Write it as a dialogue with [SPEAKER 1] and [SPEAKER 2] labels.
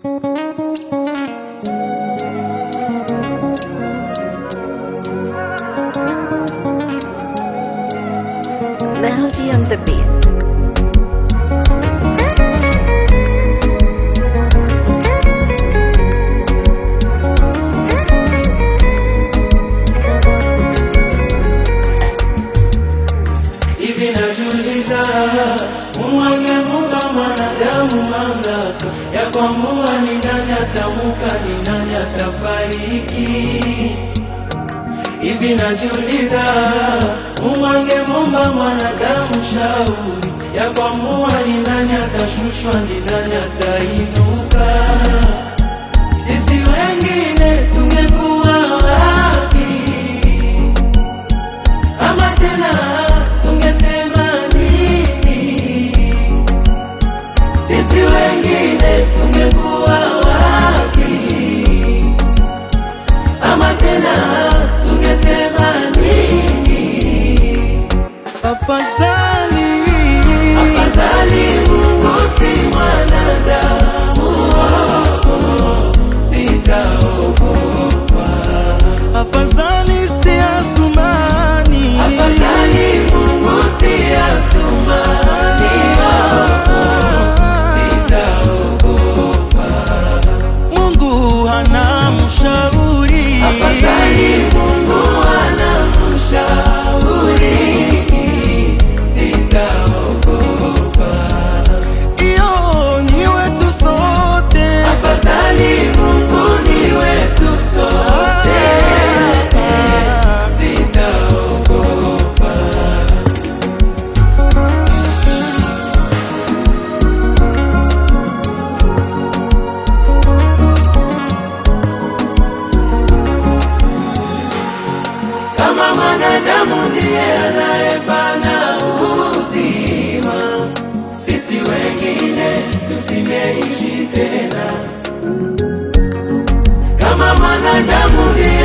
[SPEAKER 1] Melody on the beat.
[SPEAKER 2] Hivi najiuliza, Mungu angemuumba mwanadamu mamlaka ya kuamua ni nani atamuka, ni nani atafariki. Hivi najiuliza, Mungu angemuumba mwanadamu shauri ya kuamua ni nani atashushwa, ni nani atainuka. Sisi wengine tungekuwa wapi? Ama tena tungesema nini? Sisi wengine tungekuwa wapi? Ama tena tungesema nini? Afadhali Mungu si mwanadamu, sitaogopa. Afadhali si Asumani, afadhali Mungu si Asumani, sitaogopa. Mungu hana mshauri, afadhali Mungu hana mshauri, sitaogopa. Iyo ni wetu sote, afadhali Mungu ni wetu sote, sitaogopa. Kama mwanadamu ndiye anayepana uzima, sisi wengine tusingeishi tena. Kama mwanadamu ndiye